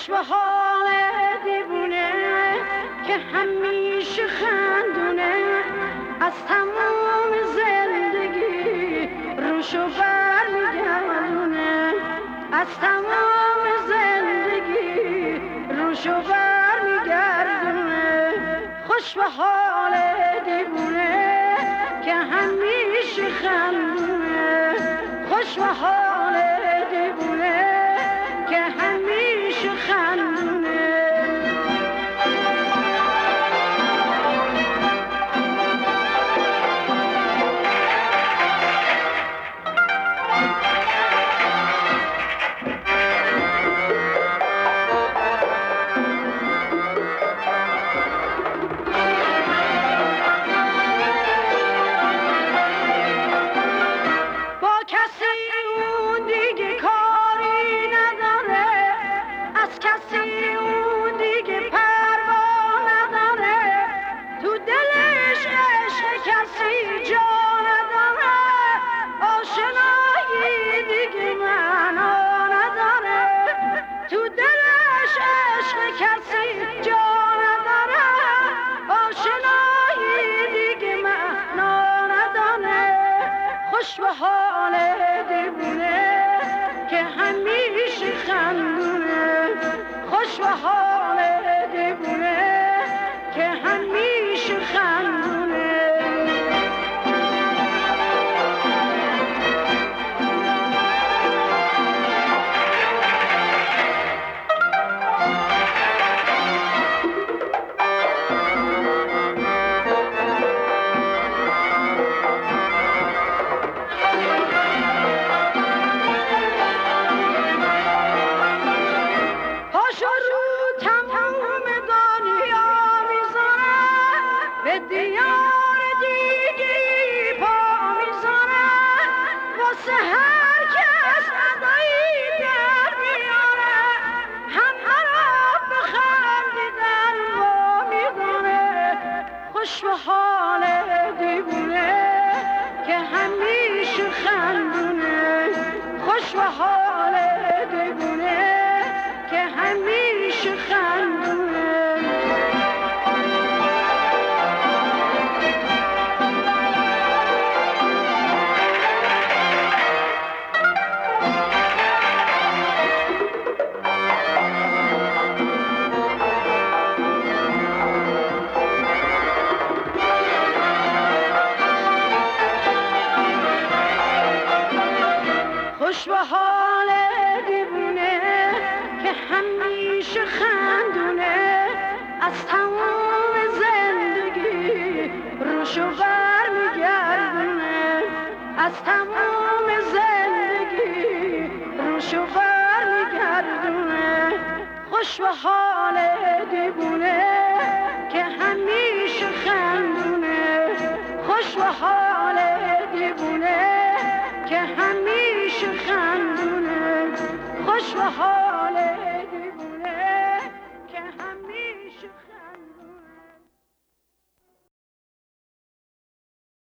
خوش به حال دیوونه که همیشه خندونه، از تمام زندگی روشو برمیگردونه، از تمام زندگی روشو برمیگردونه. خوش به حال دیوونه که همیشه خندونه، خوش به حال دیوونه که همیشه خندونه. خوش به حال دیوونه که همیشه خندونه، خوش به حال دیوونه که همیشه خندونه. دیار دیگری پا میزنه، واسه هر کس ادایی در میاره، همه را به خندیدن وا میدونه. خوش به حال دیوونه که همیشه خندونه، خوش به حال دیوونه که همیشه خندونه. خوش به حال دیوونه که همیشه خندونه، از تمام زندگی روشو برمیگردونه، از تمام زندگی روشو برمیگردونه. خوش به حال دیوونه که همیشه خندونه، خوش به حال دیوونه که همیشه خندونه، خوش به حال